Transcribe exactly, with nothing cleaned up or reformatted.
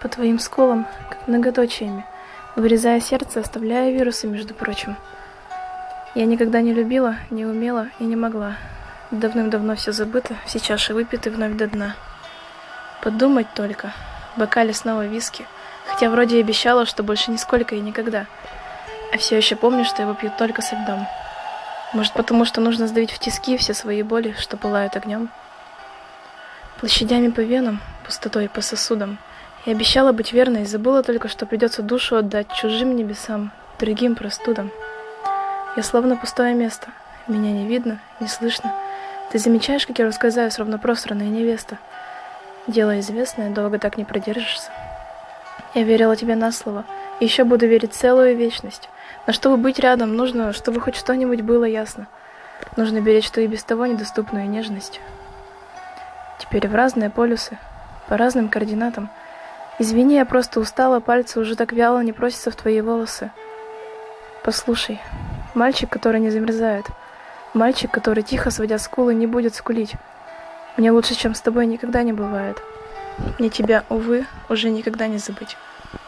по твоим скулам, как многоточиями, вырезая сердце, оставляя вирусы, между прочим. Я никогда не любила, не умела и не могла. Давным-давно все забыто, все чаши выпиты вновь до дна. Подумать только, в бокале снова виски, хотя вроде и обещала, что больше нисколько и никогда. А все еще помню, что его пьют только со льдом. Может, потому что нужно сдавить в тиски все свои боли, что пылают огнем? Площадями по венам, пустотой по сосудам. Я обещала быть верной, забыла только, что придется душу отдать чужим небесам, другим простудам. Я словно пустое место. Меня не видно, не слышно. Ты замечаешь, как я рассказаю, словно просранная невеста? Дело известное, долго так не продержишься. Я верила тебе на слово, и еще буду верить целую вечность. Но чтобы быть рядом, нужно, чтобы хоть что-нибудь было ясно. Нужно беречь что и без того недоступную нежность. Теперь в разные полюсы, по разным координатам. Извини, я просто устала, пальцы уже так вяло не просятся в твои волосы. Послушай, мальчик, который не замерзает, мальчик, который тихо, сводя скулы, не будет скулить. Мне лучше, чем с тобой, никогда не бывает. Мне тебя, увы, уже никогда не забыть.